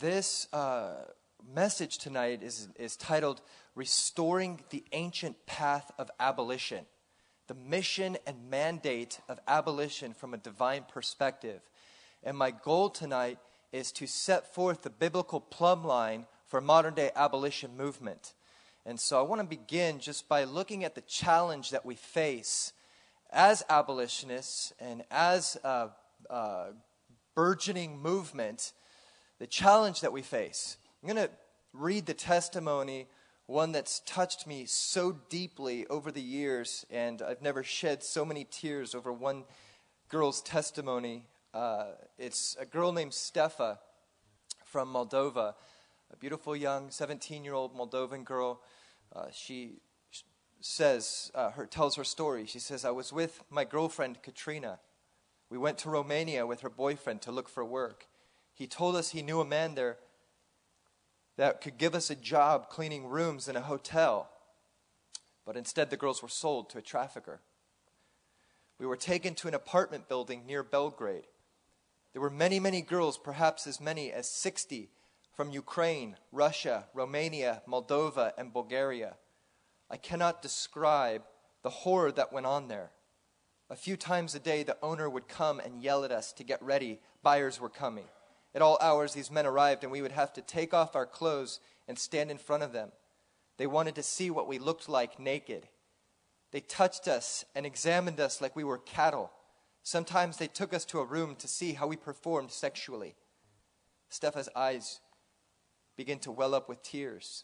This message tonight is titled Restoring the Ancient Path of Abolition, the mission and mandate of abolition from a divine perspective. And my goal tonight is to set forth the biblical plumb line for modern-day abolition movement. And so I want to begin just by looking at the challenge that we face as abolitionists and as a burgeoning movement, the challenge that we face. I'm going to read the testimony, one that's touched me so deeply over the years, and I've never shed so many tears over one girl's testimony. It's a girl named Stefa from Moldova, a beautiful young 17-year-old Moldovan girl. She tells her story. She says, "I was with my girlfriend Katrina. We went to Romania with her boyfriend to look for work. He told us he knew a man there that could give us a job cleaning rooms in a hotel. But instead the girls were sold to a trafficker. We were taken to an apartment building near Belgrade. There were many, many girls, perhaps as many as 60, from Ukraine, Russia, Romania, Moldova, and Bulgaria. I cannot describe the horror that went on there. A few times a day, the owner would come and yell at us to get ready. Buyers were coming. At all hours, these men arrived, and we would have to take off our clothes and stand in front of them. They wanted to see what we looked like naked. They touched us and examined us like we were cattle. Sometimes they took us to a room to see how we performed sexually." Stefa's eyes began to well up with tears.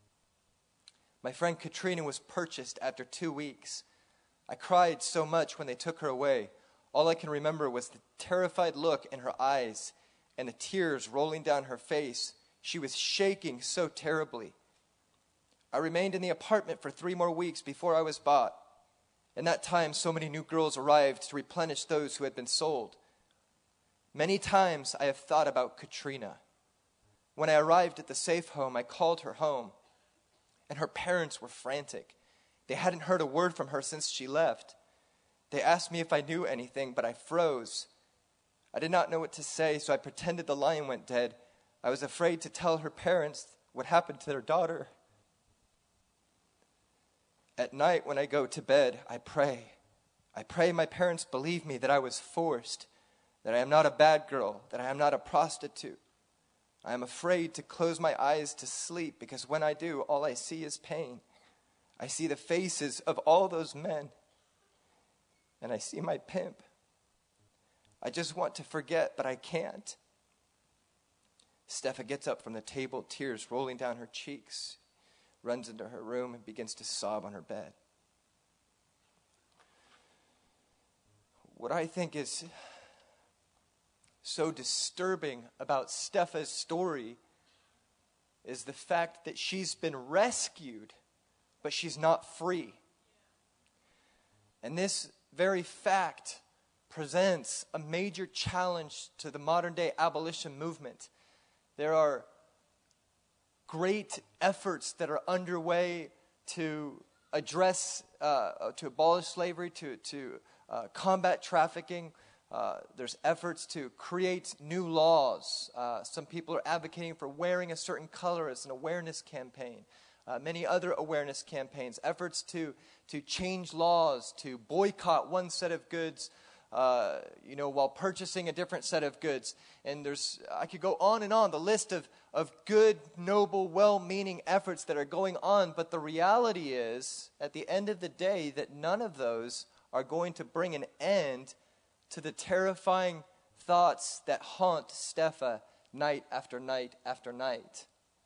"My friend Katrina was purchased after 2 weeks. I cried so much when they took her away. All I can remember was the terrified look in her eyes and the tears rolling down her face. She was shaking so terribly. I remained in the apartment for 3 more weeks before I was bought. In that time, so many new girls arrived to replenish those who had been sold. Many times I have thought about Katrina. When I arrived at the safe home, I called her home, and her parents were frantic. They hadn't heard a word from her since she left. They asked me if I knew anything, but I froze. I did not know what to say, so I pretended the line went dead. I was afraid to tell her parents what happened to their daughter. At night when I go to bed, I pray. I pray my parents believe me that I was forced, that I am not a bad girl, that I am not a prostitute. I am afraid to close my eyes to sleep because when I do, all I see is pain. I see the faces of all those men, and I see my pimp. I just want to forget, but I can't." Stefa gets up from the table, tears rolling down her cheeks, runs into her room and begins to sob on her bed. What I think is so disturbing about Stefa's story is the fact that she's been rescued, but she's not free. And this very fact presents a major challenge to the modern-day abolition movement. There are great efforts that are underway to address, to abolish slavery, to combat trafficking. There's efforts to create new laws. Some people are advocating for wearing a certain color as an awareness campaign. Many other awareness campaigns, efforts to change laws, to boycott one set of goods, while purchasing a different set of goods. And I could go on and on, the list of good, noble, well-meaning efforts that are going on. But the reality is, at the end of the day, that none of those are going to bring an end to the terrifying thoughts that haunt Stefa night after night after night.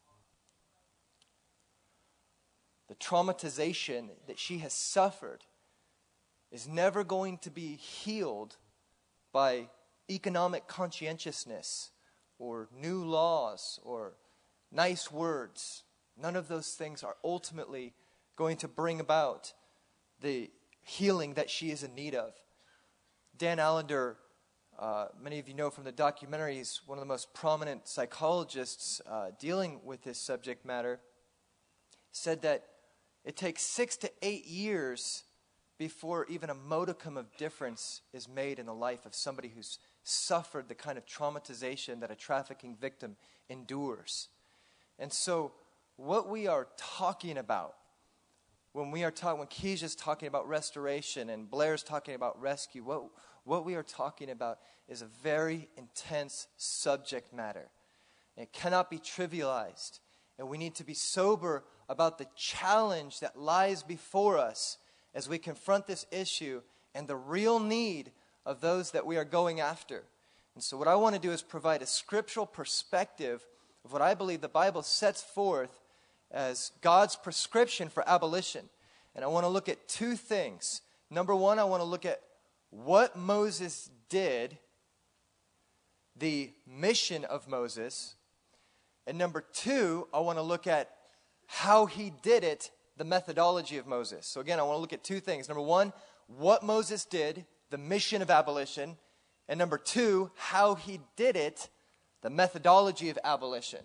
The traumatization that she has suffered is never going to be healed by economic conscientiousness or new laws or nice words. None of those things are ultimately going to bring about the healing that she is in need of. Dan Allender, many of you know from the documentary, he's one of the most prominent psychologists dealing with this subject matter, said that it takes 6 to 8 years before even a modicum of difference is made in the life of somebody who's suffered the kind of traumatization that a trafficking victim endures. And so what we are talking about, when Keisha's talking about restoration and Blair's talking about rescue, what we are talking about is a very intense subject matter. It cannot be trivialized. And we need to be sober about the challenge that lies before us as we confront this issue and the real need of those that we are going after. And so what I want to do is provide a scriptural perspective of what I believe the Bible sets forth as God's prescription for abolition. And I want to look at two things. Number one, I want to look at what Moses did, the mission of Moses. And number two, I want to look at how he did it, the methodology of Moses. So again, I want to look at two things. Number one, what Moses did, the mission of abolition. And number two, how he did it, the methodology of abolition.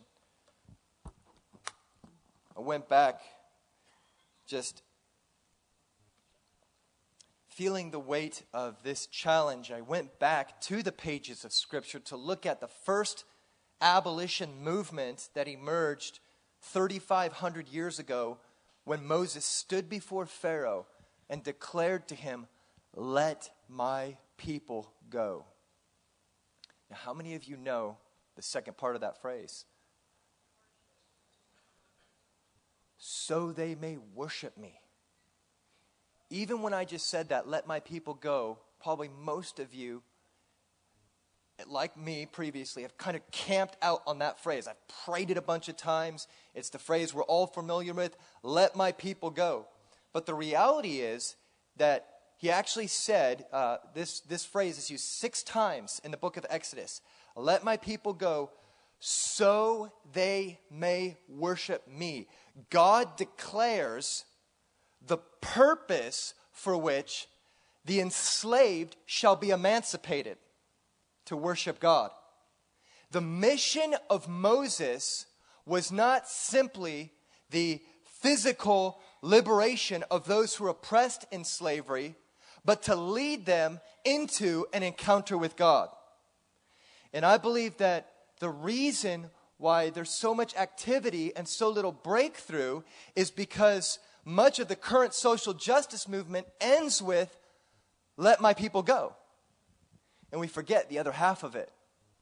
I went back just feeling the weight of this challenge. I went back to the pages of Scripture to look at the first abolition movement that emerged 3,500 years ago when Moses stood before Pharaoh and declared to him, "Let my people go." Now, how many of you know the second part of that phrase? So they may worship me. Even when I just said that, "Let my people go," probably most of you, like me previously, have kind of camped out on that phrase. I've prayed it a bunch of times. It's the phrase we're all familiar with, "Let my people go." But the reality is that he actually said, this phrase is used 6 times in the book of Exodus. "Let my people go so they may worship me." God declares the purpose for which the enslaved shall be emancipated to worship God. The mission of Moses was not simply the physical liberation of those who were oppressed in slavery, but to lead them into an encounter with God. And I believe that the reason why there's so much activity and so little breakthrough is because much of the current social justice movement ends with, "Let my people go." And we forget the other half of it.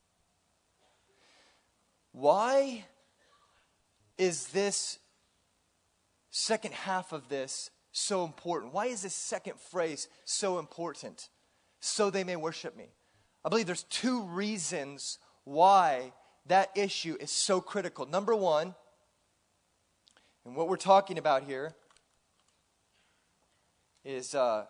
Why is this second half of this so important? Why is this second phrase so important? So they may worship me. I believe there's 2 reasons why that issue is so critical. Number one, and what we're talking about here is the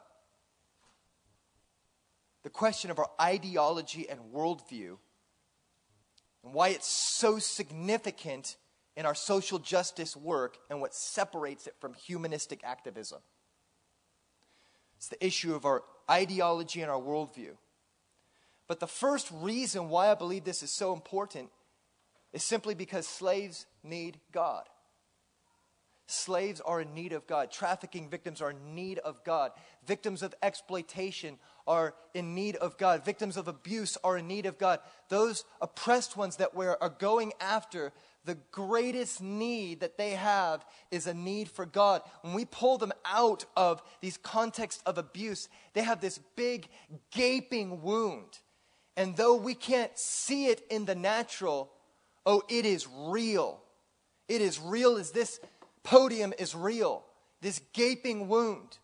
question of our ideology and worldview, and why it's so significant in our social justice work and what separates it from humanistic activism. It's the issue of our ideology and our worldview. But the first reason why I believe this is so important is simply because slaves need God. Slaves are in need of God. Trafficking victims are in need of God. Victims of exploitation are in need of God. Victims of abuse are in need of God. Those oppressed ones that we are going after, the greatest need that they have is a need for God. When we pull them out of these contexts of abuse, they have this big gaping wound. And though we can't see it in the natural, oh, it is real. It is real as this podium is real. This gaping wound.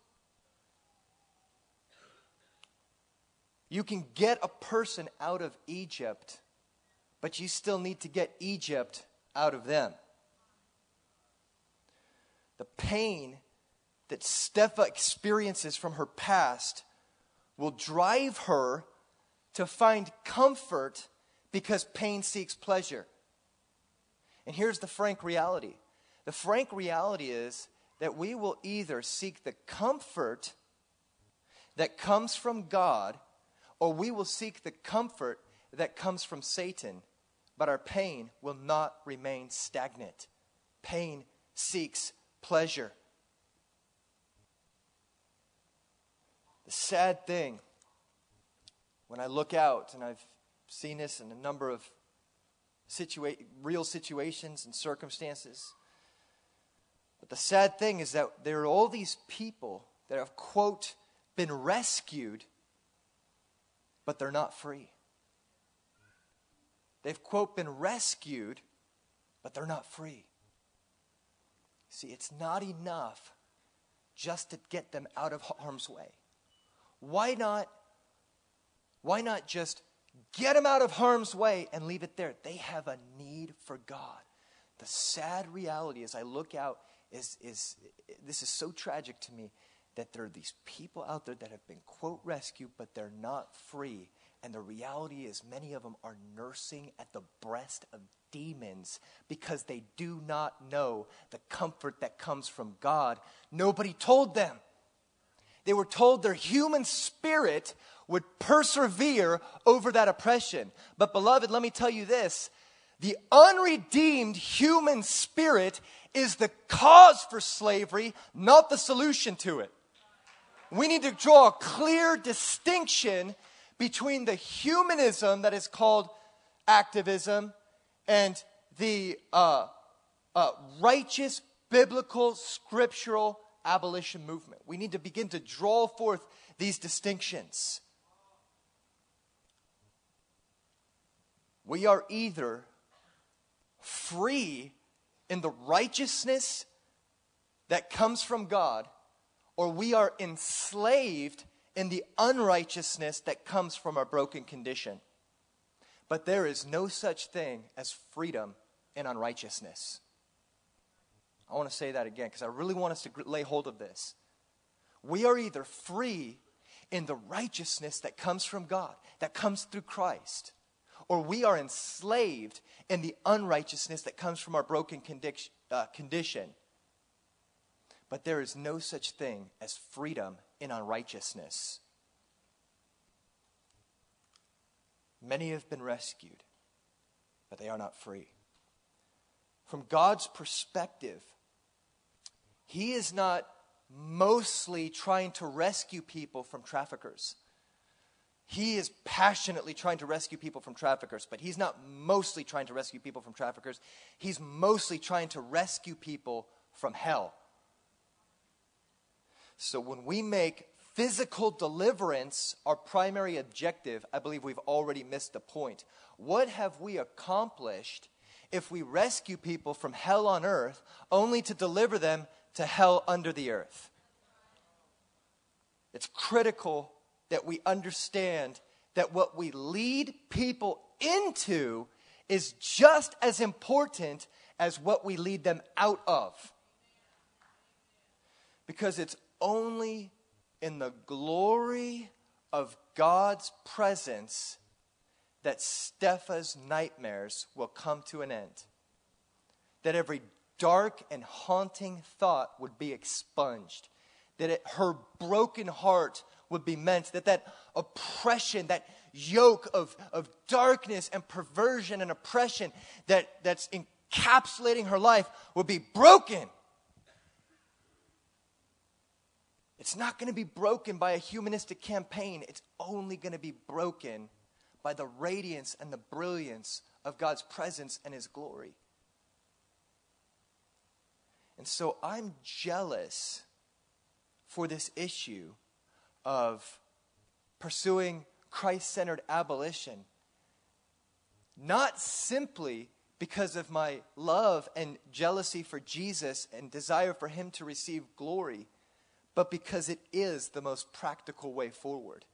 You can get a person out of Egypt, but you still need to get Egypt out of them. The pain that Stefa experiences from her past will drive her to find comfort because pain seeks pleasure. And here's the frank reality. The frank reality is that we will either seek the comfort that comes from God, or we will seek the comfort that comes from Satan, but our pain will not remain stagnant. Pain seeks pleasure. The sad thing, when I look out, and I've seen this in a number of real situations and circumstances, but the sad thing is that there are all these people that have, quote, been rescued, but they're not free. They've, quote, been rescued, but they're not free. See, it's not enough just to get them out of harm's way. Why not just get them out of harm's way and leave it there? They have a need for God. The sad reality as I look out is this is so tragic to me, that there are these people out there that have been, quote, rescued, but they're not free. And the reality is many of them are nursing at the breast of demons because they do not know the comfort that comes from God. Nobody told them. They were told their human spirit would persevere over that oppression. But beloved, let me tell you this. The unredeemed human spirit is the cause for slavery, not the solution to it. We need to draw a clear distinction between the humanism that is called activism and the righteous, biblical, scriptural abolition movement. We need to begin to draw forth these distinctions. We are either free in the righteousness that comes from God, or we are enslaved in the unrighteousness that comes from our broken condition. But there is no such thing as freedom in unrighteousness. I want to say that again because I really want us to lay hold of this. We are either free in the righteousness that comes from God, that comes through Christ, or we are enslaved in the unrighteousness that comes from our broken condition. But there is no such thing as freedom in unrighteousness. Many have been rescued, but they are not free. From God's perspective, He is not mostly trying to rescue people from traffickers. He is passionately trying to rescue people from traffickers, but He's not mostly trying to rescue people from traffickers. He's mostly trying to rescue people from hell. So when we make physical deliverance our primary objective, I believe we've already missed the point. What have we accomplished if we rescue people from hell on earth only to deliver them to hell under the earth? It's critical that we understand that what we lead people into is just as important as what we lead them out of. Because it's only in the glory of God's presence that Stepha's nightmares will come to an end. That every dark and haunting thought would be expunged. That her broken heart would be mended. That oppression, that yoke of darkness and perversion and oppression that's encapsulating her life would be broken. It's not going to be broken by a humanistic campaign. It's only going to be broken by the radiance and the brilliance of God's presence and His glory. And so I'm jealous for this issue of pursuing Christ-centered abolition, not simply because of my love and jealousy for Jesus and desire for Him to receive glory, but because it is the most practical way forward.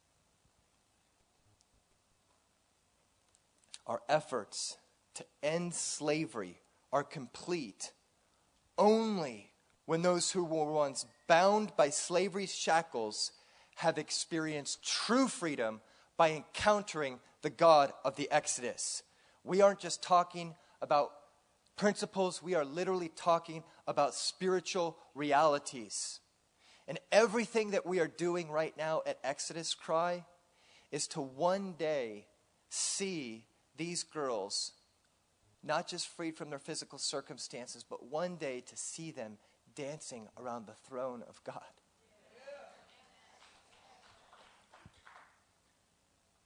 Our efforts to end slavery are complete only when those who were once bound by slavery's shackles have experienced true freedom by encountering the God of the Exodus. We aren't just talking about principles, we are literally talking about spiritual realities. And everything that we are doing right now at Exodus Cry is to one day see these girls not just freed from their physical circumstances, but one day to see them dancing around the throne of God.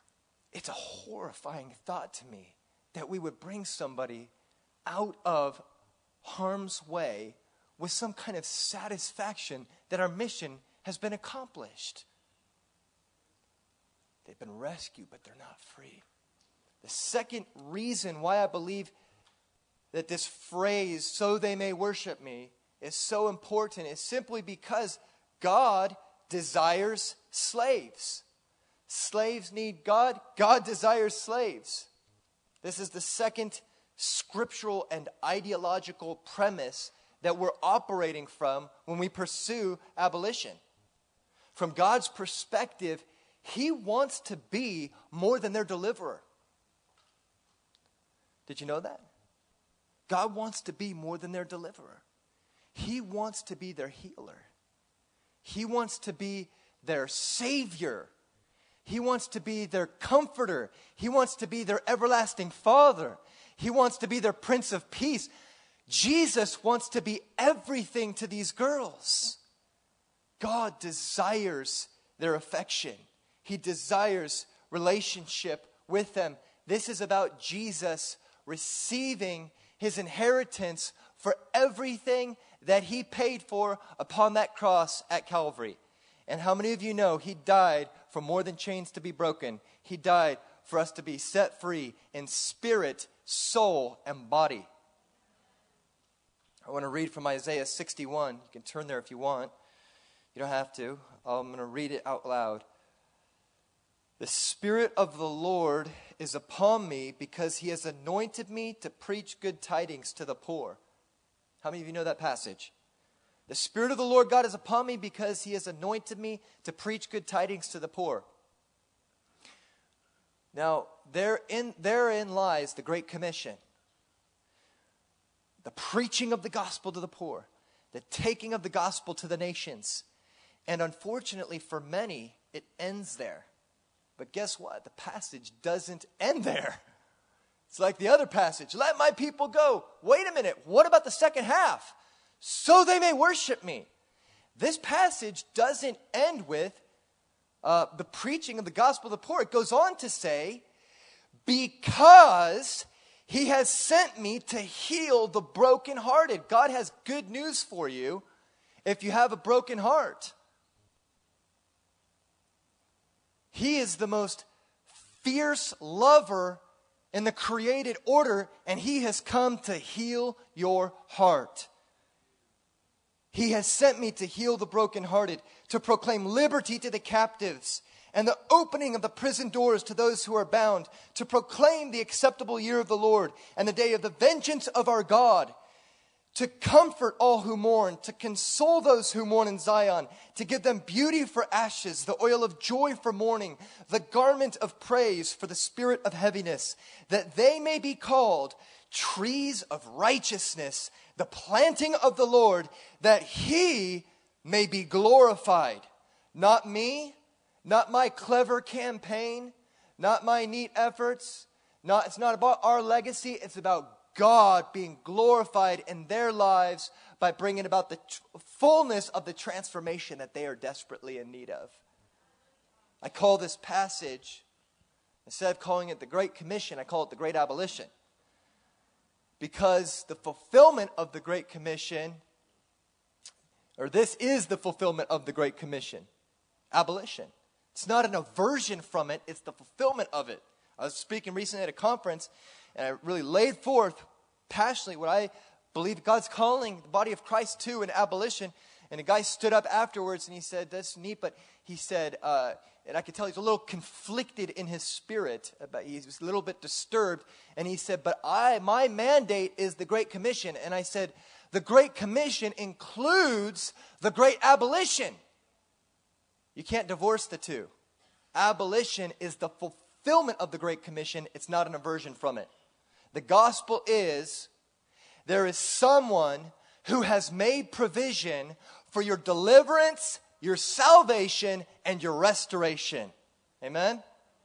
It's a horrifying thought to me that we would bring somebody out of harm's way with some kind of satisfaction that our mission has been accomplished. They've been rescued, but they're not free. The second reason why I believe that this phrase, so they may worship me, is so important is simply because God desires slaves. Slaves need God. God desires slaves. This is the second scriptural and ideological premise that we're operating from when we pursue abolition. From God's perspective, He wants to be more than their deliverer. Did you know that? God wants to be more than their deliverer. He wants to be their healer. He wants to be their savior. He wants to be their comforter. He wants to be their everlasting Father. He wants to be their Prince of Peace. Jesus wants to be everything to these girls. God desires their affection. He desires relationship with them. This is about Jesus receiving His inheritance for everything that He paid for upon that cross at Calvary. And how many of you know He died for more than chains to be broken? He died for us to be set free in spirit, soul, and body. I want to read from Isaiah 61. You can turn there if you want. You don't have to. I'm going to read it out loud. The Spirit of the Lord is upon me because He has anointed me to preach good tidings to the poor. How many of you know that passage? The Spirit of the Lord God is upon me because He has anointed me to preach good tidings to the poor. Now, therein lies the Great Commission. The preaching of the gospel to the poor. The taking of the gospel to the nations. And unfortunately for many, it ends there. But guess what? The passage doesn't end there. It's like the other passage. Let my people go. Wait a minute. What about the second half? So they may worship me. This passage doesn't end with the preaching of the gospel to the poor. It goes on to say, because He has sent me to heal the brokenhearted. God has good news for you if you have a broken heart. He is the most fierce lover in the created order, and He has come to heal your heart. He has sent me to heal the brokenhearted, to proclaim liberty to the captives, and the opening of the prison doors to those who are bound, to proclaim the acceptable year of the Lord, and the day of the vengeance of our God, to comfort all who mourn, to console those who mourn in Zion, to give them beauty for ashes, the oil of joy for mourning, the garment of praise for the spirit of heaviness, that they may be called trees of righteousness, the planting of the Lord, that He may be glorified. Not me, not my clever campaign, not my neat efforts. It's not about our legacy. It's about God being glorified in their lives by bringing about the fullness of the transformation that they are desperately in need of. I call this passage, instead of calling it the Great Commission, I call it the Great Abolition. Because the fulfillment of the Great Commission, or this is the fulfillment of the Great Commission, abolition. It's not an aversion from it, it's the fulfillment of it. I was speaking recently at a conference, and I really laid forth passionately what I believe God's calling the body of Christ to in abolition. And a guy stood up afterwards and he said, that's neat, but he said, and I could tell he's a little conflicted in his spirit. He was a little bit disturbed. And he said, but my mandate is the Great Commission. And I said, the Great Commission includes the Great Abolition. You can't divorce the two. Abolition is the fulfillment of the Great Commission. It's not an aversion from it. The gospel is, there is someone who has made provision for your deliverance, your salvation, and your restoration. Amen?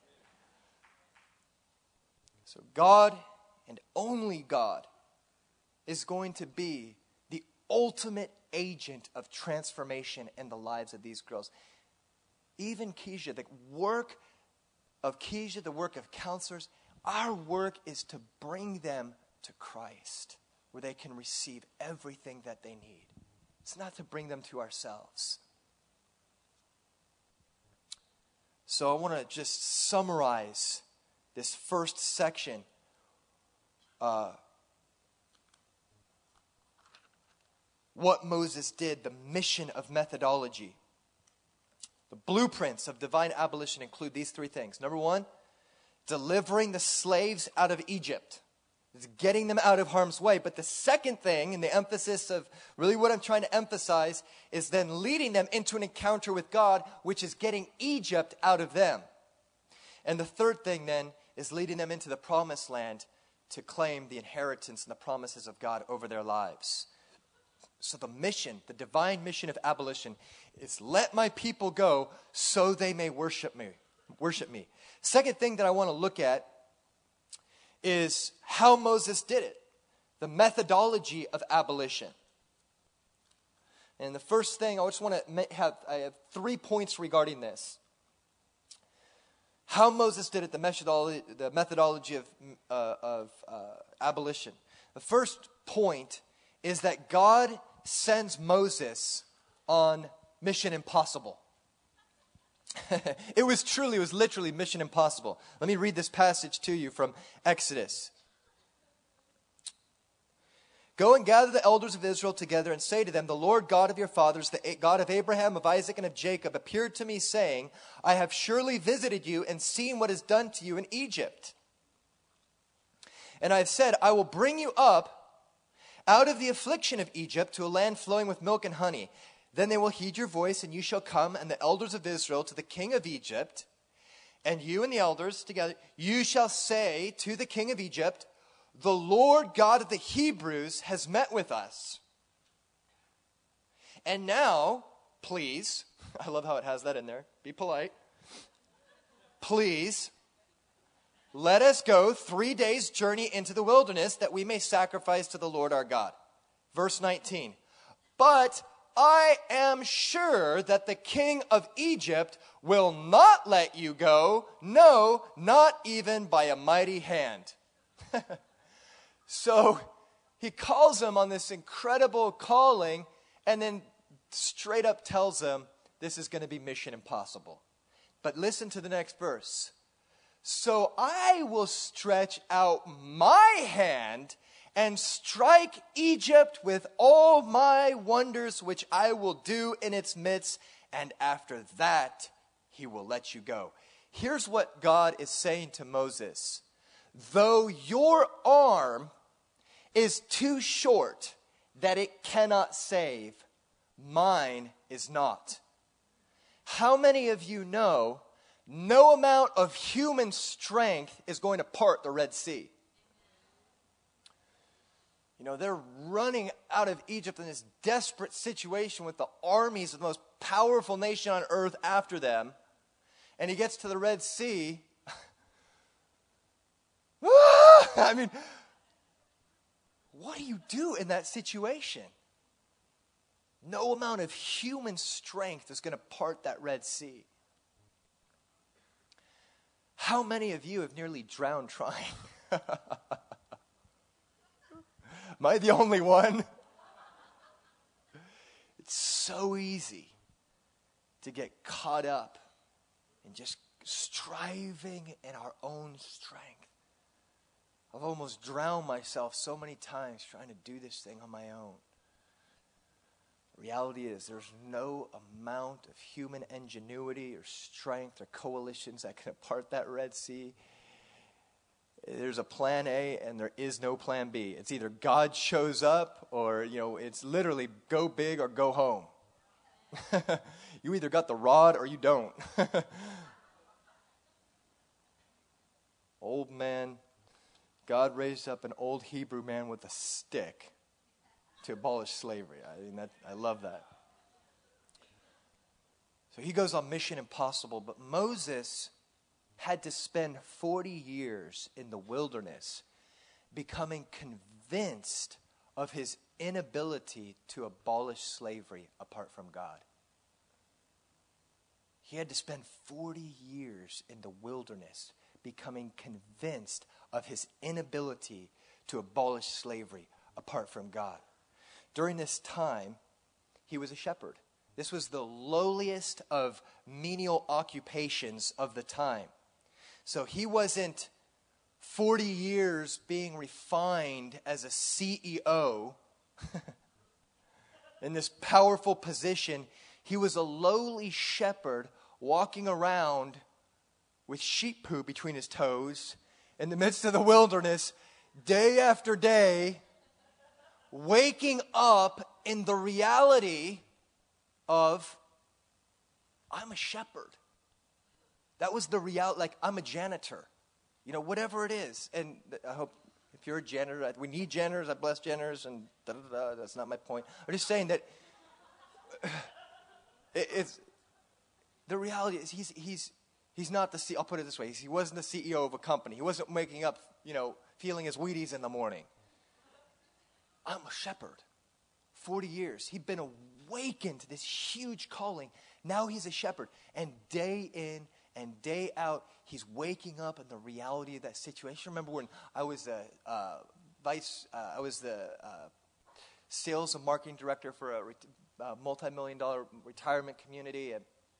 So God, and only God, is going to be the ultimate agent of transformation in the lives of these girls. Even Keisha, the work of Keisha, the work of counselors, our work is to bring them to Christ, where they can receive everything that they need. It's not to bring them to ourselves. So I want to just summarize this first section. What Moses did, the mission of methodology. The blueprints of divine abolition include these three things. Number one, delivering the slaves out of Egypt. It's getting them out of harm's way. But the second thing, and the emphasis of really what I'm trying to emphasize, is then leading them into an encounter with God, which is getting Egypt out of them. And the third thing then is leading them into the promised land to claim the inheritance and the promises of God over their lives. So the mission, the divine mission of abolition, is let my people go so they may worship me. Second thing that I want to look at is how Moses did it, the methodology of abolition. And the first thing, I just want to I have 3 points regarding this. How Moses did it, the methodology of abolition. The first point is that God sends Moses on Mission Impossible. It was literally Mission Impossible. Let me read this passage to you from Exodus. Go and gather the elders of Israel together and say to them, the Lord God of your fathers, the God of Abraham, of Isaac, and of Jacob, appeared to me saying, I have surely visited you and seen what is done to you in Egypt. And I have said, I will bring you up out of the affliction of Egypt to a land flowing with milk and honey. Then they will heed your voice, and you shall come, and the elders of Israel, to the king of Egypt, and you and the elders together, you shall say to the king of Egypt, the Lord God of the Hebrews has met with us. And now, please, I love how it has that in there, be polite. Please, let us go 3 days' journey into the wilderness that we may sacrifice to the Lord our God. Verse 19. But I am sure that the king of Egypt will not let you go, no, not even by a mighty hand. So he calls him on this incredible calling and then straight up tells him this is going to be mission impossible. But listen to the next verse. So I will stretch out my hand and strike Egypt with all my wonders, which I will do in its midst, and after that he will let you go. Here's what God is saying to Moses. Though your arm is too short that it cannot save, mine is not. How many of you know no amount of human strength is going to part the Red Sea? You know, they're running out of Egypt in this desperate situation with the armies of the most powerful nation on earth after them. And he gets to the Red Sea. I mean, what do you do in that situation? No amount of human strength is going to part that Red Sea. How many of you have nearly drowned trying? Am I the only one? It's so easy to get caught up in just striving in our own strength. I've almost drowned myself so many times trying to do this thing on my own. The reality is there's no amount of human ingenuity or strength or coalitions that can part that Red Sea. There's a plan A and there is no plan B. It's either God shows up or, it's literally go big or go home. You either got the rod or you don't. Old man, God raised up an old Hebrew man with a stick to abolish slavery. I love that. So he goes on Mission Impossible, but Moses had to spend 40 years in the wilderness becoming convinced of his inability to abolish slavery apart from God. He had to spend 40 years in the wilderness becoming convinced of his inability to abolish slavery apart from God. During this time, he was a shepherd. This was the lowliest of menial occupations of the time. So he wasn't 40 years being refined as a CEO in this powerful position. He was a lowly shepherd walking around with sheep poo between his toes in the midst of the wilderness, day after day, waking up in the reality of, I'm a shepherd. That was the reality, like I'm a janitor. You know, whatever it is. And I hope if you're a janitor, we need janitors, I bless janitors, and da-da-da, that's not my point. I'm just saying that it's, the reality is he's not the CEO, I'll put it this way, he wasn't the CEO of a company. He wasn't waking up, feeling his Wheaties in the morning. I'm a shepherd. 40 years. He'd been awakened to this huge calling. Now he's a shepherd. And day in and day out, he's waking up in the reality of that situation. Remember when I was the sales and marketing director for a multi-million-dollar retirement community,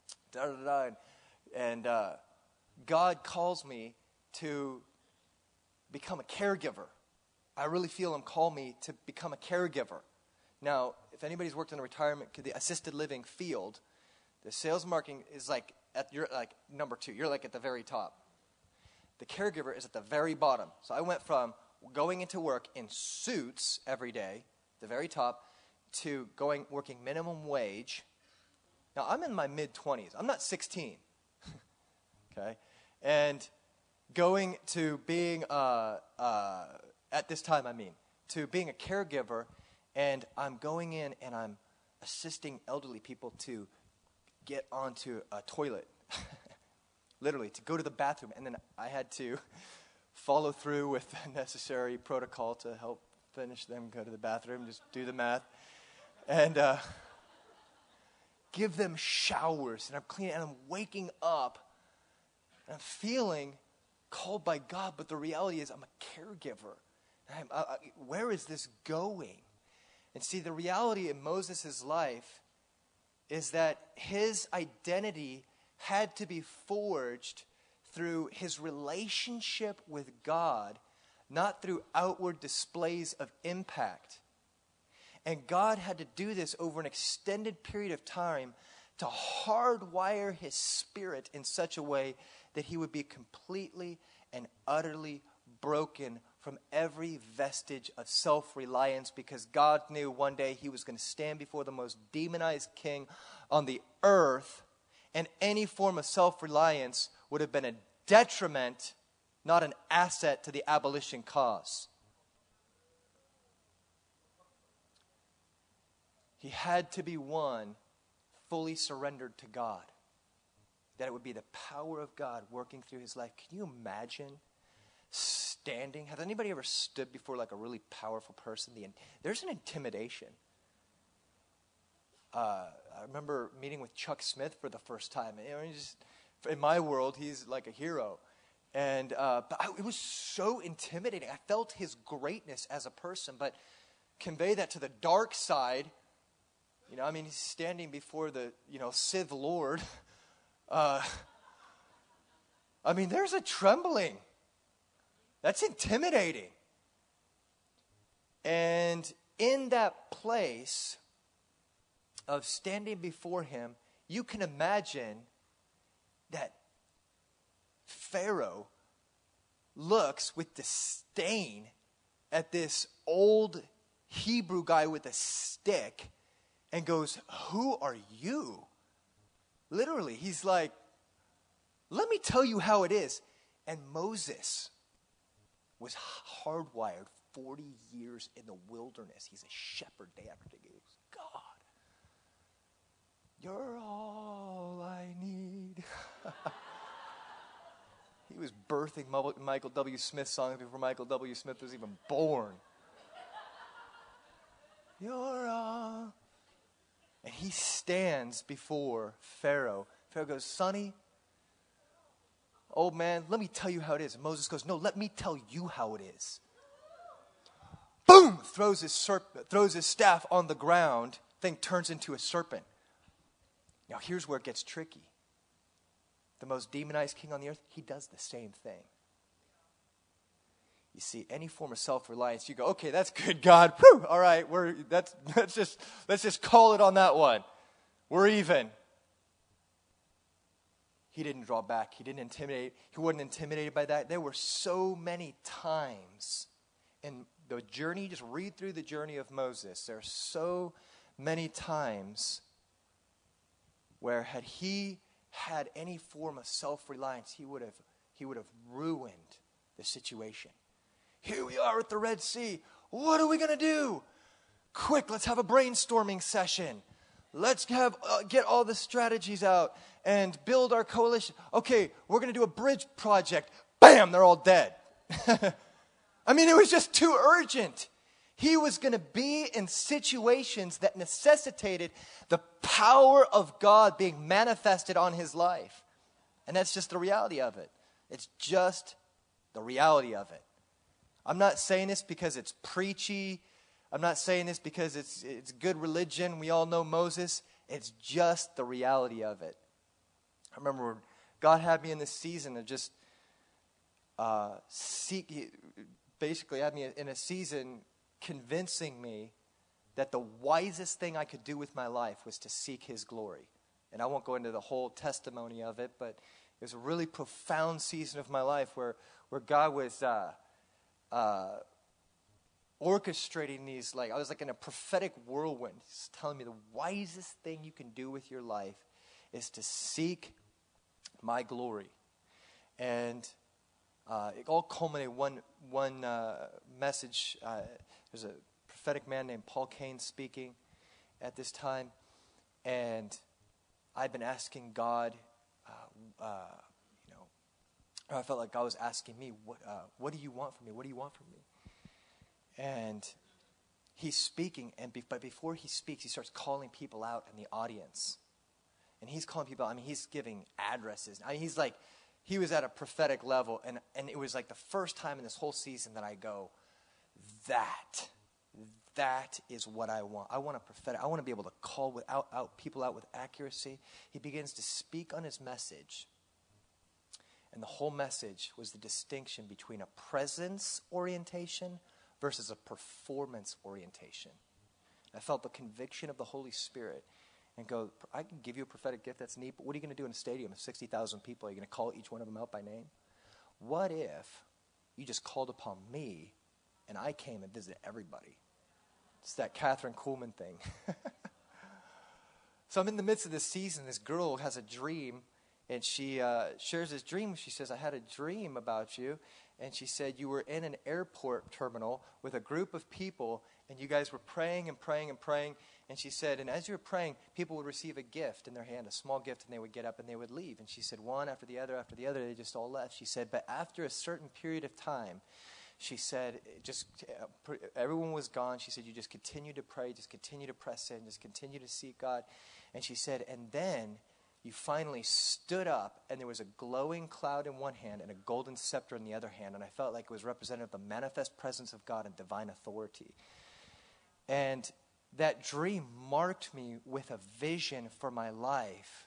and God calls me to become a caregiver. I really feel him call me to become a caregiver. Now, if anybody's worked in the assisted living field, the sales marketing is you're like number 2. You're like at the very top. The caregiver is at the very bottom. So I went from going into work in suits every day, the very top, to working minimum wage. Now, I'm in my mid-20s. I'm not 16. Okay? And going to being, at this time, to being a caregiver, and I'm going in and I'm assisting elderly people to get onto a toilet, literally, to go to the bathroom. And then I had to follow through with the necessary protocol to help finish them go to the bathroom, just do the math, and give them showers. And I'm cleaning, and I'm waking up, and I'm feeling called by God, but the reality is I'm a caregiver. Where is this going? And see, the reality in Moses' life is that his identity had to be forged through his relationship with God, not through outward displays of impact. And God had to do this over an extended period of time to hardwire his spirit in such a way that he would be completely and utterly broken from every vestige of self-reliance, because God knew one day he was going to stand before the most demonized king on the earth, and any form of self-reliance would have been a detriment, not an asset to the abolition cause. He had to be one fully surrendered to God, that it would be the power of God working through his life. Can you imagine standing? Has anybody ever stood before like a really powerful person? There's an intimidation. I remember meeting with Chuck Smith for the first time. In my world, he's like a hero. And it was so intimidating. I felt his greatness as a person, but convey that to the dark side. He's standing before the, Sith Lord. There's a trembling. That's intimidating. And in that place of standing before him, you can imagine that Pharaoh looks with disdain at this old Hebrew guy with a stick and goes, "Who are you?" Literally, he's like, "Let me tell you how it is." And Moses was hardwired 40 years in the wilderness. He's a shepherd day after day. He goes, "God, you're all I need." He was birthing Michael W. Smith songs before Michael W. Smith was even born. You're all. And he stands before Pharaoh Pharaoh goes, Sonny, old man, let me tell you how it is. And Moses goes, no, let me tell you how it is. Boom! Throws his staff on the ground. Thing turns into a serpent. Now here's where it gets tricky. The most demonized king on the earth, he does the same thing. You see, any form of self-reliance, you go, okay, that's good, God. Whew, all right, let's just call it on that one. We're even. He didn't draw back. He didn't intimidate. He wasn't intimidated by that. There were so many times in the journey, just read through the journey of Moses. There are so many times where had he had any form of self-reliance, he would have ruined the situation. Here we are at the Red Sea. What are we going to do? Quick, let's have a brainstorming session. Let's get all the strategies out and build our coalition. Okay, we're going to do a bridge project. Bam, they're all dead. I mean, it was just too urgent. He was going to be in situations that necessitated the power of God being manifested on his life. And that's just the reality of it. It's just the reality of it. I'm not saying this because it's preachy. I'm not saying this because it's good religion. We all know Moses. It's just the reality of it. I remember God had me in this season of just basically had me in a season convincing me that the wisest thing I could do with my life was to seek his glory. And I won't go into the whole testimony of it, but it was a really profound season of my life where God was orchestrating these, I was like in a prophetic whirlwind. He's telling me the wisest thing you can do with your life is to seek my glory. And it all culminated one message. There's a prophetic man named Paul Cain speaking at this time, and I've been asking God. I felt like God was asking me, "What do you want from me? What do you want from me?" And he's speaking, but before he speaks, he starts calling people out in the audience, and he's calling people out. I mean, he's giving addresses. I mean, he was at a prophetic level, and it was like the first time in this whole season that I go, that is what I want. I want a prophetic. I want to be able to call out people out with accuracy. He begins to speak on his message. And the whole message was the distinction between a presence orientation versus a performance orientation. I felt the conviction of the Holy Spirit and go, I can give you a prophetic gift, that's neat, but what are you going to do in a stadium of 60,000 people? Are you going to call each one of them out by name? What if you just called upon me and I came and visited everybody? It's that Catherine Kuhlman thing. So I'm in the midst of this season. This girl has a dream, and she shares this dream. She says, I had a dream about you. And she said, you were in an airport terminal with a group of people, and you guys were praying and praying and praying. And she said, and as you were praying, people would receive a gift in their hand, a small gift, and they would get up and they would leave. And she said, one after the other, they just all left. She said, but after a certain period of time, she said, everyone was gone. She said, you just continue to pray, just continue to press in, just continue to seek God. And she said, and then you finally stood up, and there was a glowing cloud in one hand and a golden scepter in the other hand, and I felt like it was representative of the manifest presence of God and divine authority. And that dream marked me with a vision for my life,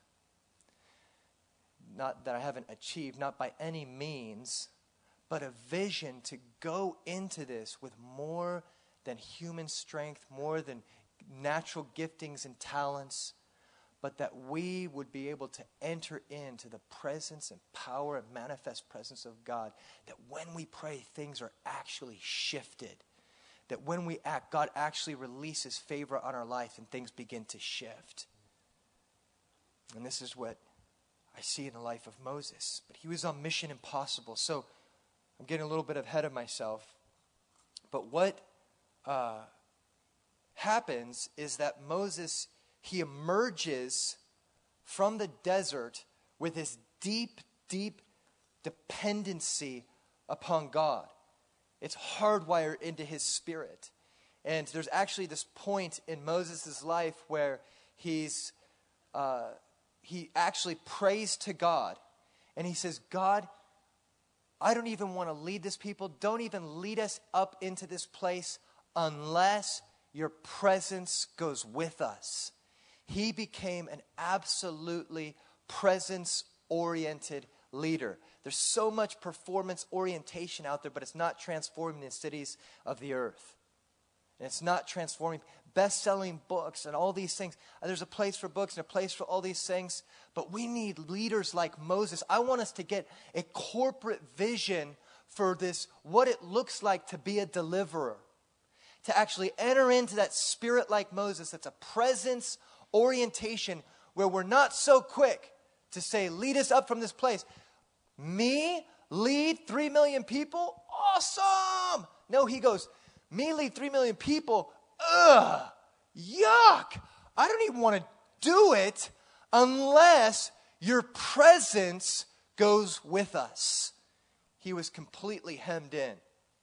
not that I haven't achieved, not by any means, but a vision to go into this with more than human strength, more than natural giftings and talents, but that we would be able to enter into the presence and power and manifest presence of God. That when we pray, things are actually shifted. That when we act, God actually releases favor on our life and things begin to shift. And this is what I see in the life of Moses. But he was on Mission Impossible. So I'm getting a little bit ahead of myself. But what happens is that Moses, he emerges from the desert with this deep, deep dependency upon God. It's hardwired into his spirit. And there's actually this point in Moses' life where he's actually prays to God. And he says, God, I don't even want to lead this people. Don't even lead us up into this place unless your presence goes with us. He became an absolutely presence-oriented leader. There's so much performance orientation out there, but it's not transforming the cities of the earth. And it's not transforming best-selling books and all these things. There's a place for books and a place for all these things, but we need leaders like Moses. I want us to get a corporate vision for this, what it looks like to be a deliverer. To actually enter into that spirit like Moses, that's a presence orientation where we're not so quick to say, lead us up from this place. Me lead 3 million people? Awesome! No, he goes, me lead 3 million people? Ugh! Yuck! I don't even want to do it unless your presence goes with us. He was completely hemmed in.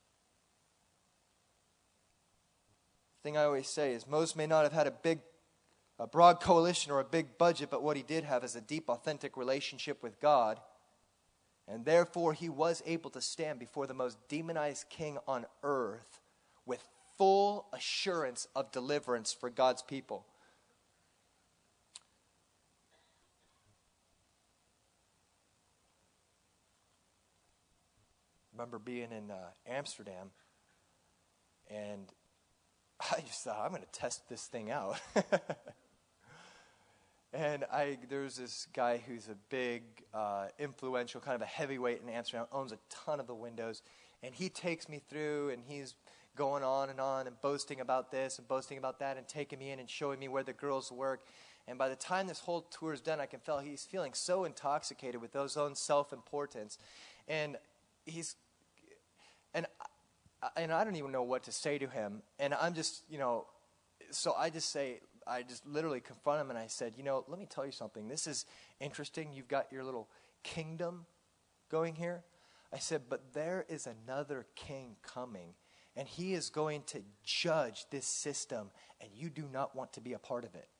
The thing I always say is Moses may not have had a broad coalition or a big budget, but what he did have is a deep, authentic relationship with God. And therefore, he was able to stand before the most demonized king on earth with full assurance of deliverance for God's people. I remember being in Amsterdam, and I just thought, I'm going to test this thing out. And there's this guy who's a big, influential, kind of a heavyweight in Amsterdam, owns a ton of the windows, and he takes me through, and he's going on and boasting about this and boasting about that and taking me in and showing me where the girls work. And by the time this whole tour is done, I can tell he's feeling so intoxicated with his own self-importance. And I don't even know what to say to him. And I'm just, so I just literally confront him and I said, let me tell you something. This is interesting. You've got your little kingdom going here. I said, but there is another king coming, and he is going to judge this system, and you do not want to be a part of it.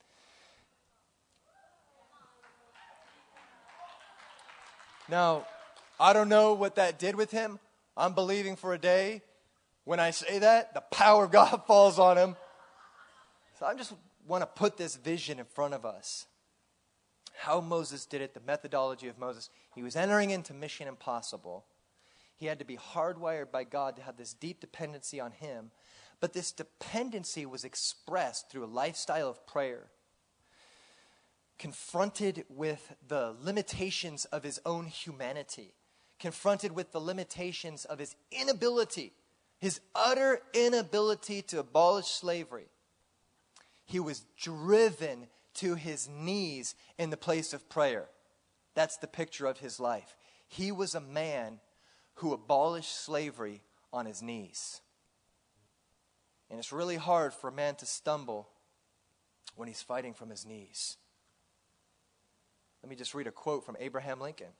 Now, I don't know what that did with him. I'm believing for a day when I say that, the power of God falls on him. So I just want to put this vision in front of us. How Moses did it, the methodology of Moses. He was entering into Mission Impossible. He had to be hardwired by God to have this deep dependency on him. But this dependency was expressed through a lifestyle of prayer. Confronted with the limitations of his own humanity. Confronted with the limitations of his inability. His utter inability to abolish slavery. He was driven to his knees in the place of prayer. That's the picture of his life. He was a man who abolished slavery on his knees. And it's really hard for a man to stumble when he's fighting from his knees. Let me just read a quote from Abraham Lincoln.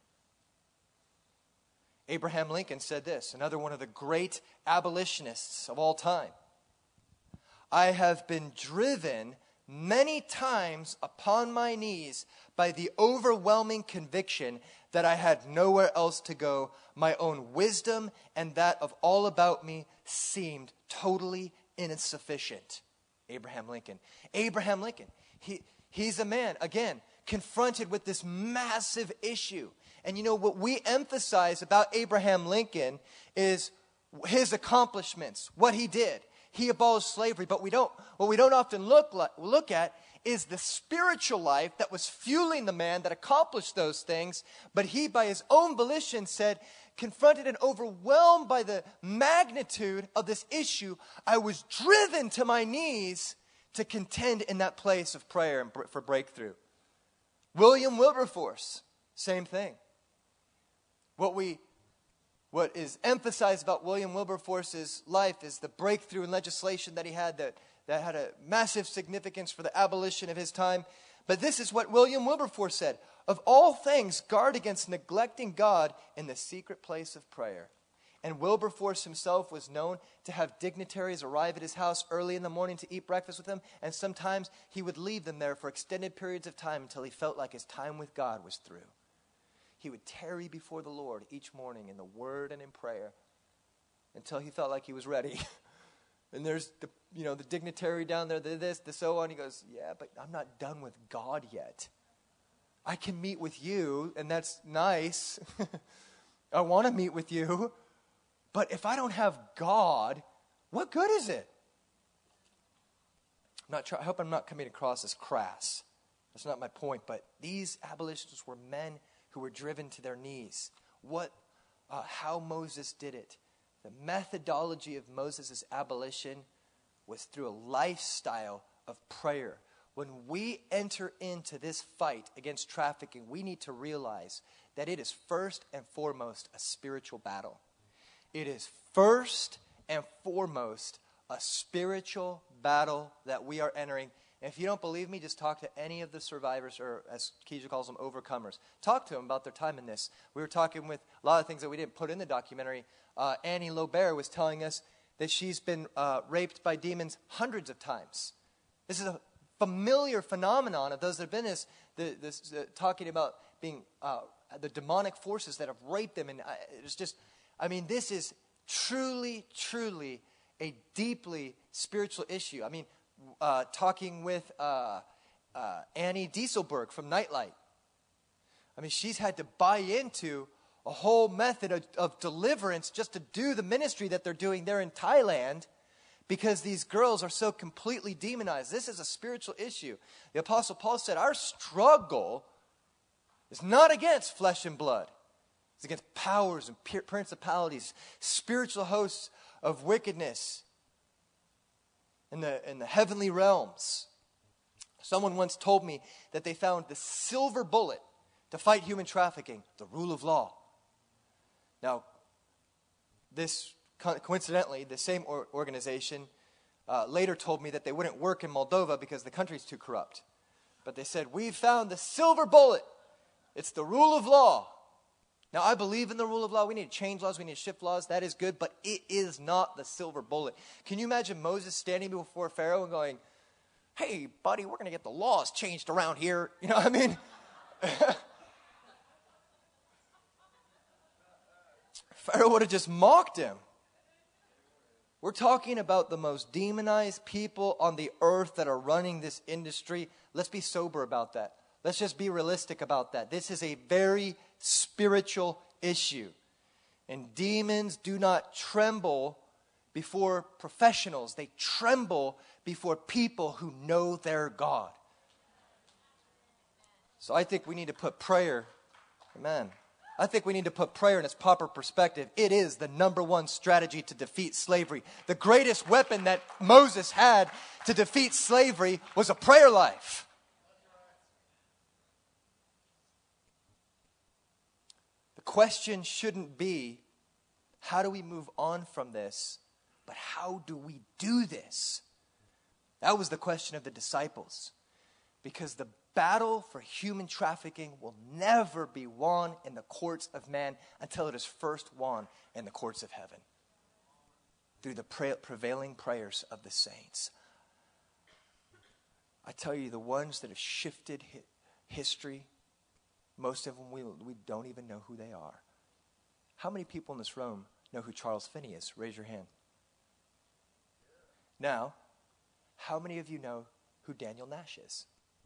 Abraham Lincoln said this, another one of the great abolitionists of all time. I have been driven many times upon my knees by the overwhelming conviction that I had nowhere else to go. My own wisdom and that of all about me seemed totally insufficient. Abraham Lincoln. Abraham Lincoln. He's a man, again, confronted with this massive issue. And what we emphasize about Abraham Lincoln is his accomplishments, what he did. He abolished slavery, but what we don't often look at is the spiritual life that was fueling the man that accomplished those things. But he, by his own volition, said, confronted and overwhelmed by the magnitude of this issue, I was driven to my knees to contend in that place of prayer and for breakthrough. William Wilberforce, same thing. What is emphasized about William Wilberforce's life is the breakthrough in legislation that he had that had a massive significance for the abolition of his time. But this is what William Wilberforce said. Of all things, guard against neglecting God in the secret place of prayer. And Wilberforce himself was known to have dignitaries arrive at his house early in the morning to eat breakfast with him. And sometimes he would leave them there for extended periods of time until he felt like his time with God was through. He would tarry before the Lord each morning in the word and in prayer until he felt like he was ready. And there's the dignitary down there, the so on. He goes, yeah, but I'm not done with God yet. I can meet with you, and that's nice. I want to meet with you. But if I don't have God, what good is it? I hope I'm not coming across as crass. That's not my point. But these abolitionists were men who were driven to their knees. How Moses did it. The methodology of Moses' abolition was through a lifestyle of prayer. When we enter into this fight against trafficking, we need to realize that it is first and foremost a spiritual battle. It is first and foremost a spiritual battle that we are entering. And if you don't believe me, just talk to any of the survivors, or as Keisha calls them, overcomers. Talk to them about their time in this. We were talking with a lot of things that we didn't put in the documentary. Annie Lobert was telling us that she's been raped by demons hundreds of times. This is a familiar phenomenon of those that have been this talking about being the demonic forces that have raped them. And it's just, this is truly, truly a deeply spiritual issue. Talking with Annie Dieselberg from Nightlight. She's had to buy into a whole method of deliverance just to do the ministry that they're doing there in Thailand, because these girls are so completely demonized. This is a spiritual issue. The Apostle Paul said, our struggle is not against flesh and blood. It's against powers and principalities, spiritual hosts of wickedness in the heavenly realms. Someone once told me that they found the silver bullet to fight human trafficking, the rule of law. Now, this coincidentally, the same organization later told me that they wouldn't work in Moldova because the country's too corrupt. But they said, we've found the silver bullet. It's the rule of law. Now, I believe in the rule of law. We need to change laws. We need to shift laws. That is good, but it is not the silver bullet. Can you imagine Moses standing before Pharaoh and going, hey, buddy, we're going to get the laws changed around here. You know what I mean? Pharaoh would have just mocked him. We're talking about the most demonized people on the earth that are running this industry. Let's be sober about that. Let's just be realistic about that. This is a very spiritual issue. And demons do not tremble before professionals. They tremble before people who know their God. So I think we need to put prayer, amen. I think we need to put prayer in its proper perspective. It is the number one strategy to defeat slavery. The greatest weapon that Moses had to defeat slavery was a prayer life. The question shouldn't be, how do we move on from this? But how do we do this? That was the question of the disciples. Because the battle for human trafficking will never be won in the courts of man until it is first won in the courts of heaven. Through the prevailing prayers of the saints. I tell you, the ones that have shifted history, most of them we don't even know who they are. How many people in this room know who Charles Finney is? Raise your hand. Now, how many of you know who Daniel Nash is?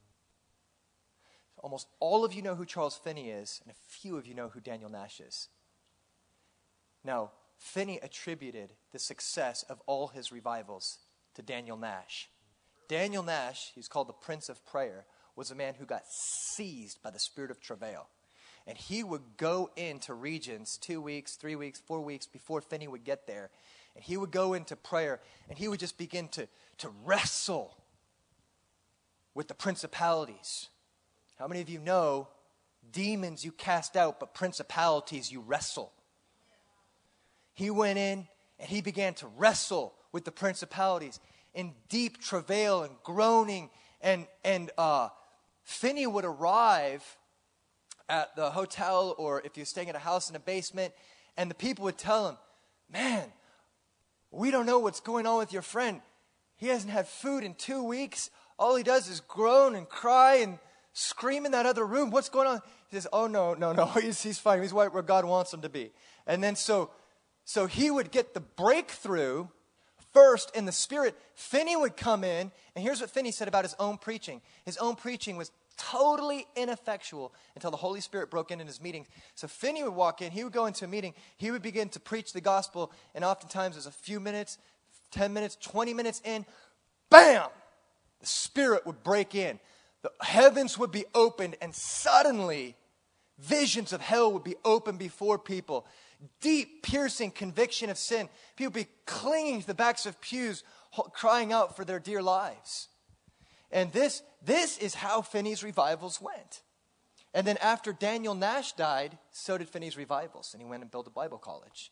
Almost all of you know who Charles Finney is, and a few of you know who Daniel Nash is. Now, Finney attributed the success of all his revivals to Daniel Nash. Daniel Nash, he's called the Prince of Prayer, was a man who got seized by the spirit of travail. And he would go into regions 2 weeks, 3 weeks, 4 weeks before Finney would get there. And he would go into prayer, and he would just begin to wrestle with the principalities. How many of you know demons you cast out, but principalities you wrestle? He went in and he began to wrestle with the principalities in deep travail and groaning. And Finney would arrive at the hotel, or if you're staying at a house in a basement, and the people would tell him, man, we don't know what's going on with your friend. He hasn't had food in 2 weeks. All he does is groan and cry and scream in that other room. What's going on? He says, oh, no, he's fine. He's right where God wants him to be. And then so he would get the breakthrough first in the Spirit. Finney would come in, and here's what Finney said about his own preaching. His own preaching was totally ineffectual until the Holy Spirit broke in his meeting. So Finney would walk in, he would go into a meeting, he would begin to preach the gospel, and oftentimes it was a few minutes, 10 minutes, 20 minutes in, bam! The Spirit would break in. The heavens would be opened, and suddenly visions of hell would be opened before people. Deep, piercing conviction of sin. People would be clinging to the backs of pews, crying out for their dear lives. And this is how Finney's revivals went. And then after Daniel Nash died, so did Finney's revivals. And he went and built a Bible college.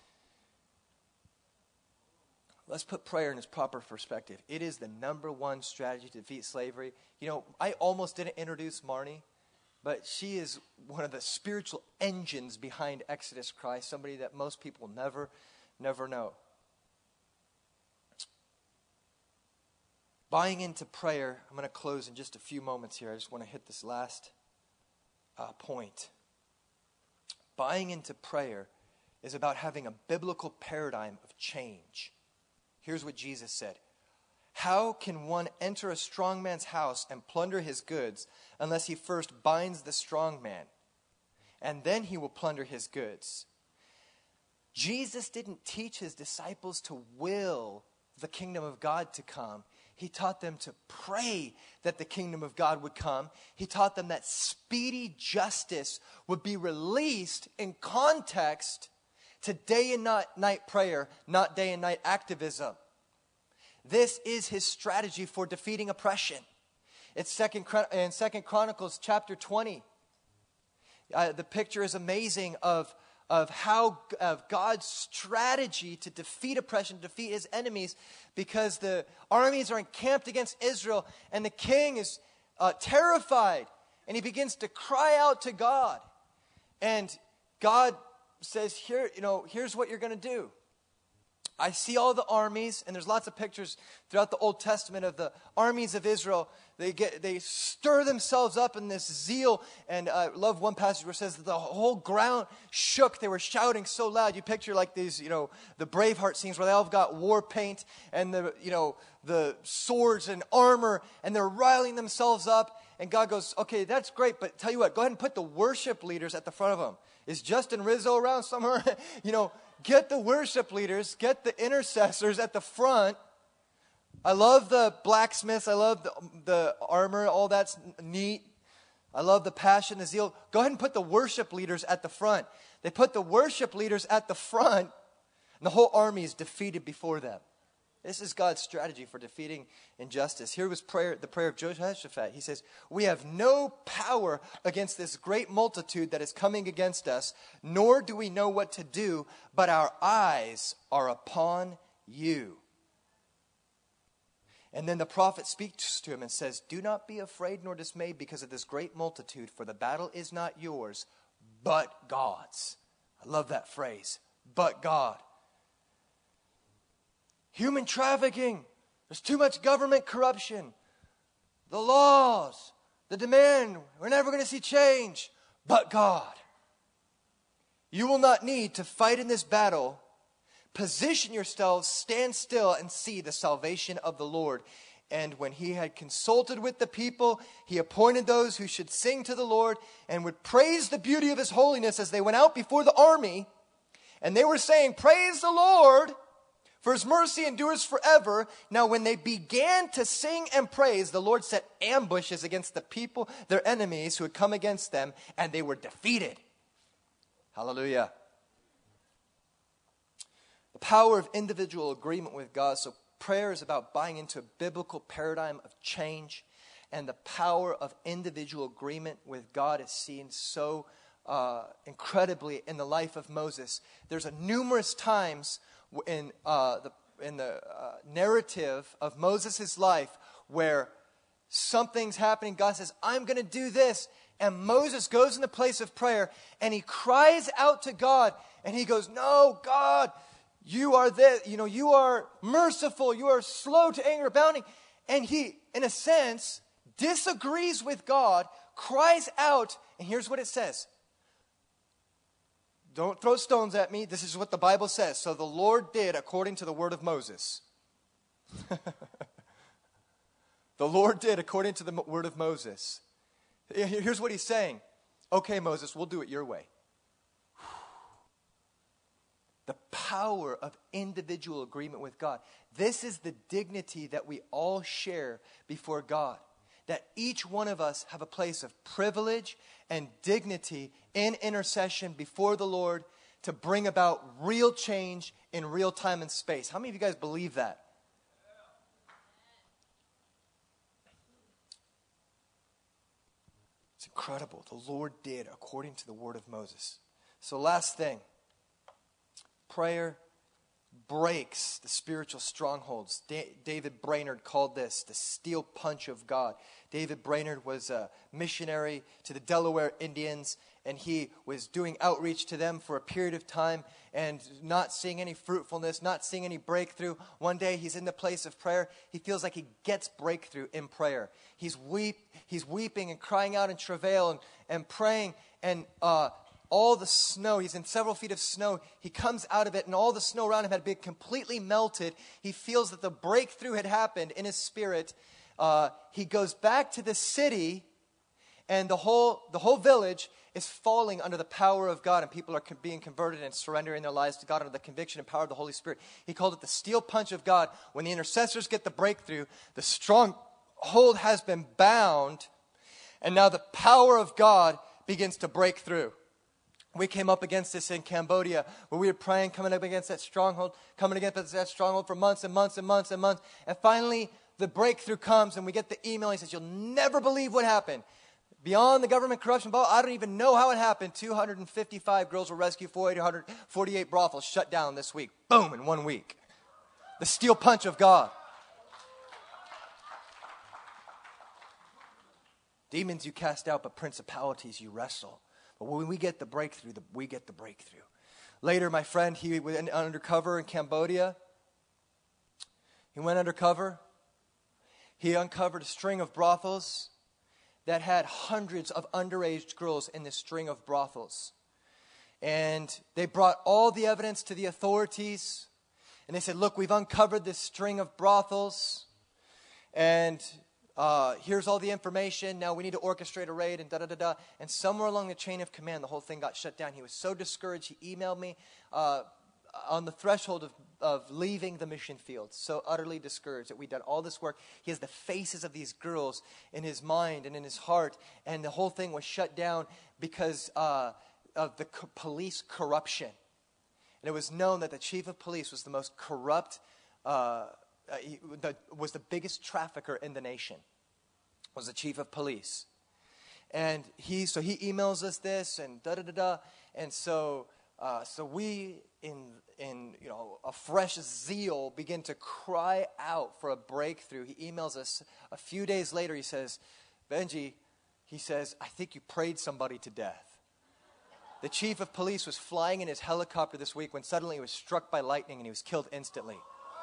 Let's put prayer in its proper perspective. It is the number one strategy to defeat slavery. You know, I almost didn't introduce Marnie, but she is one of the spiritual engines behind Exodus Christ, somebody that most people never know. Buying into prayer, I'm going to close in just a few moments here. I just want to hit this last point. Buying into prayer is about having a biblical paradigm of change. Here's what Jesus said. How can one enter a strong man's house and plunder his goods unless he first binds the strong man? And then he will plunder his goods. Jesus didn't teach his disciples to will the kingdom of God to come. He taught them to pray that the kingdom of God would come. He taught them that speedy justice would be released in context to day and night prayer, not day and night activism. This is his strategy for defeating oppression. It's in 2 Chronicles chapter 20. The picture is amazing of God's strategy to defeat oppression, to defeat his enemies, because the armies are encamped against Israel, and the king is terrified, and he begins to cry out to God. And God says, here's what you're going to do. I see all the armies, and there's lots of pictures throughout the Old Testament of the armies of Israel. They stir themselves up in this zeal, and I love one passage where it says that the whole ground shook. They were shouting so loud. You picture like these, the Braveheart scenes where they all got war paint and the swords and armor, and they're riling themselves up. And God goes, okay, that's great, but tell you what, go ahead and put the worship leaders at the front of them. Is Justin Rizzo around somewhere? Get the worship leaders, get the intercessors at the front. I love the blacksmiths. I love the armor. All that's neat. I love the passion, the zeal. Go ahead and put the worship leaders at the front. They put the worship leaders at the front, and the whole army is defeated before them. This is God's strategy for defeating injustice. Here was the prayer of Jehoshaphat. He says, we have no power against this great multitude that is coming against us, nor do we know what to do, but our eyes are upon you. And then the prophet speaks to him and says, do not be afraid nor dismayed because of this great multitude, for the battle is not yours, but God's. I love that phrase, but God. Human trafficking. There's too much government corruption. The laws, the demand, we're never going to see change. But God. You will not need to fight in this battle. Position yourselves, stand still, and see the salvation of the Lord. And when he had consulted with the people, he appointed those who should sing to the Lord and would praise the beauty of his holiness as they went out before the army. And they were saying, praise the Lord, for his mercy endures forever. Now when they began to sing and praise, the Lord set ambushes against the people, their enemies who had come against them, and they were defeated. Hallelujah. The power of individual agreement with God. So prayer is about buying into a biblical paradigm of change. And the power of individual agreement with God is seen so incredibly in the life of Moses. There's numerous times in the narrative of Moses' life where something's happening. God says, I'm going to do this. And Moses goes in the place of prayer and he cries out to God. And he goes, no, God, you are this, you are merciful, you are slow to anger, abounding. And he, in a sense, disagrees with God, cries out, and here's what it says. Don't throw stones at me. This is what the Bible says. So the Lord did according to the word of Moses. The Lord did according to the word of Moses. Here's what he's saying. Okay, Moses, we'll do it your way. The power of individual agreement with God. This is the dignity that we all share before God. That each one of us have a place of privilege and dignity in intercession before the Lord to bring about real change in real time and space. How many of you guys believe that? It's incredible. The Lord did according to the word of Moses. So last thing. Prayer breaks the spiritual strongholds. David Brainerd called this the steel punch of God. David Brainerd was a missionary to the Delaware Indians, and he was doing outreach to them for a period of time and not seeing any fruitfulness, not seeing any breakthrough. One day he's in the place of prayer. He feels like he gets breakthrough in prayer. He's weeping and crying out in travail and praying, and all the snow, he's in several feet of snow. He comes out of it, and all the snow around him had been completely melted. He feels that the breakthrough had happened in his spirit. He goes back to the city, and the whole village is falling under the power of God, and people are being converted and surrendering their lives to God under the conviction and power of the Holy Spirit. He called it the steel punch of God. When the intercessors get the breakthrough, the stronghold has been bound, and now the power of God begins to break through. We came up against this in Cambodia, where we were praying, coming up against that stronghold for months and months and months and months. And finally, the breakthrough comes, and we get the email. He says, "You'll never believe what happened. Beyond the government corruption, I don't even know how it happened. 255 girls were rescued, 448 brothels shut down this week. Boom, in 1 week. The steel punch of God. Demons you cast out, but principalities you wrestle. But when we get the breakthrough, we get the breakthrough. Later, my friend, he went undercover in Cambodia. He went undercover. He uncovered a string of brothels that had hundreds of underage girls in this string of brothels. And they brought all the evidence to the authorities. And they said, look, we've uncovered this string of brothels. And here's all the information. Now we need to orchestrate a raid and da-da-da-da. And somewhere along the chain of command, the whole thing got shut down. He was so discouraged, he emailed me on the threshold of leaving the mission field. So utterly discouraged that we'd done all this work. He has the faces of these girls in his mind and in his heart. And the whole thing was shut down because of the police corruption. And it was known that the chief of police was the most corrupt, was the biggest trafficker in the nation, was the chief of police. And he emails us this and da-da-da-da. And so we, in a fresh zeal, begin to cry out for a breakthrough. He emails us a few days later. He says, Benji, he says, I think you prayed somebody to death. The chief of police was flying in his helicopter this week when suddenly he was struck by lightning and he was killed instantly.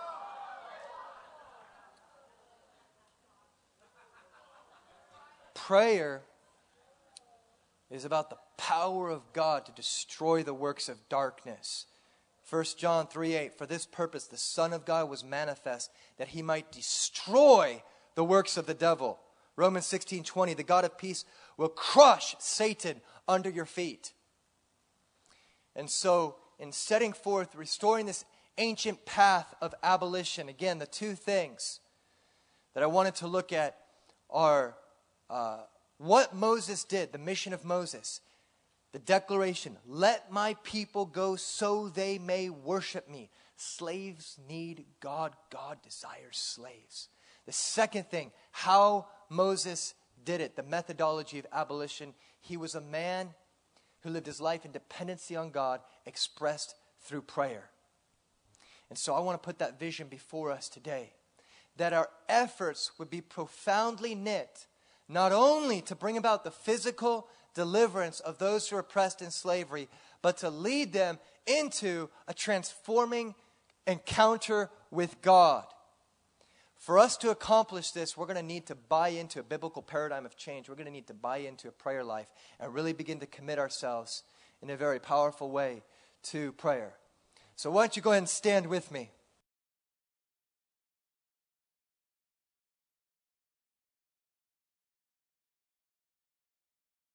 Prayer is about the power of God to destroy the works of darkness. 1 John 3:8, for this purpose the Son of God was manifest, that he might destroy the works of the devil. Romans 16:20, the God of peace will crush Satan under your feet. And so, in setting forth, restoring this ancient path of abolition, again, the two things that I wanted to look at are what Moses did, the mission of Moses, the declaration, let my people go so they may worship me. Slaves need God. God desires slaves. The second thing, how Moses did it, the methodology of abolition. He was a man who lived his life in dependency on God, expressed through prayer. And so I want to put that vision before us today, that our efforts would be profoundly knit, not only to bring about the physical deliverance of those who are oppressed in slavery, but to lead them into a transforming encounter with God. For us to accomplish this, we're going to need to buy into a biblical paradigm of change. We're going to need to buy into a prayer life and really begin to commit ourselves in a very powerful way to prayer. So why don't you go ahead and stand with me.